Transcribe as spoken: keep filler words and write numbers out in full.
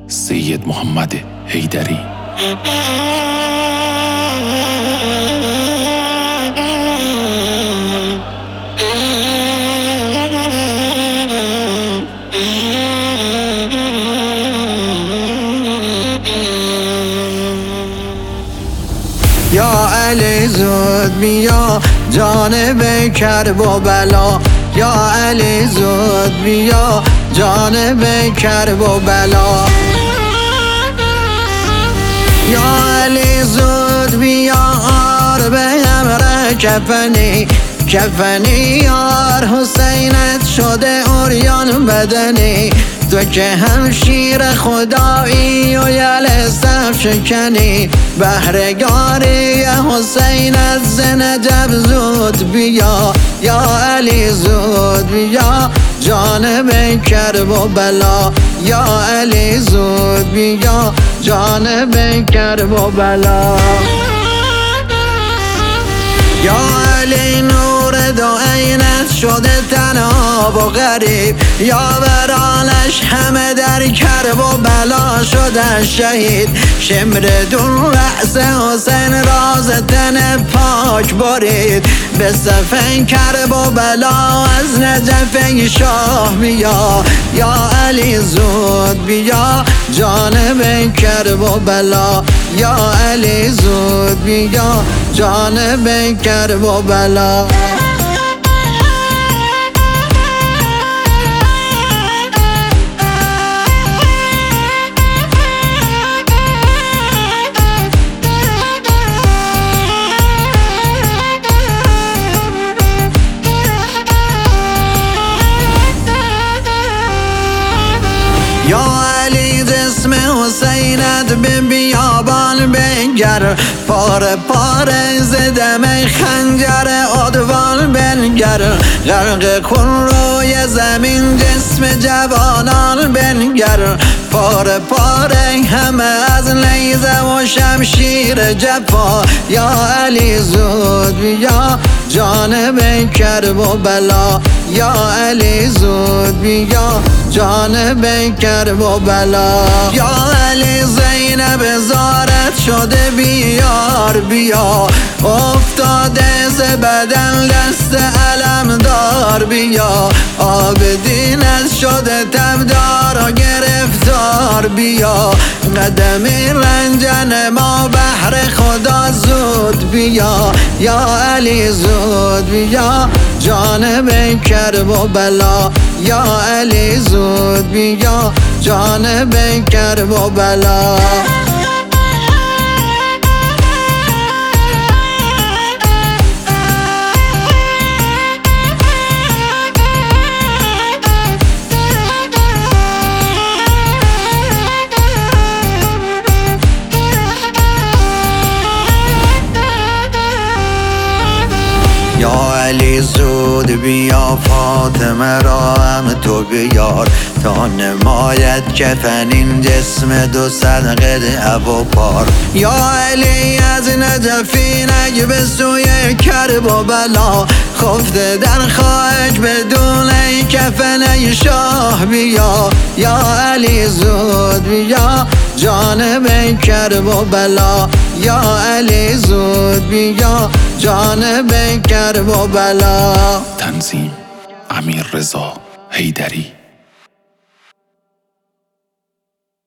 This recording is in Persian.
سید محمد حیدری. یا علی زود بیا جانب کرب و بلا، یا علی زود بیا جانب کرب و بلا، یا علی زود بیا آر به امر کفنی، کفنی یار حسینت شده عریان بدنی، تو که همشیر خدایی و یل صف شکنی، بهرگاری حسینت ز نجف زود بیا، یا علی زود بیا جانب کرب و بلا، یا علی زود بیا جانب کرب و بلا، یا علی نور دو عینت شده تنها و غریب، یا برانش همه در کرب و بلا شده شهید، شمر دون رأس حسین راز تن پاک برید، به صف کرب و بلا از نجف شاه بیا، یا علی زود بیا جانب کرب و بلا، یا علی زود بیا جانب کرب و بلا. یا علی جسم حسینت به بیابان بنگر، پاره پاره ز دم خنجر عدوان بنگر، غرق کن روی زمین جسم جوانان بنگر، پاره پاره همه از نیزه و شمشیر جفا، یا علی زود بیا جانب کرب و بلا، یا علی زود بیا جانب کرب و بلا، یا علی زینب زارت شده بیار بیا، افتاده ز بدن دست علم دار بیا، آبدینت شده تبدار و گرفتار بیا، قدمی رنجن ما بهر خدا زود بیا، یا علی زود بیا جانب کرب و بلا، یا علی زود بیا جانب کرب و بلا. یا علی زود بیا فاطمه را هم تو بیار، تا نماید کفنین جسم دو صد قدح و پار، یا علی از نجفینک به سوی کرب و بلا، خفته در خاک بدون کفن شاه بیا، یا علی زود بیا جانب کرب و بلا، یا علی زود بیا جانب کرب و بلا. تنظیم: امیر رضا حیدری.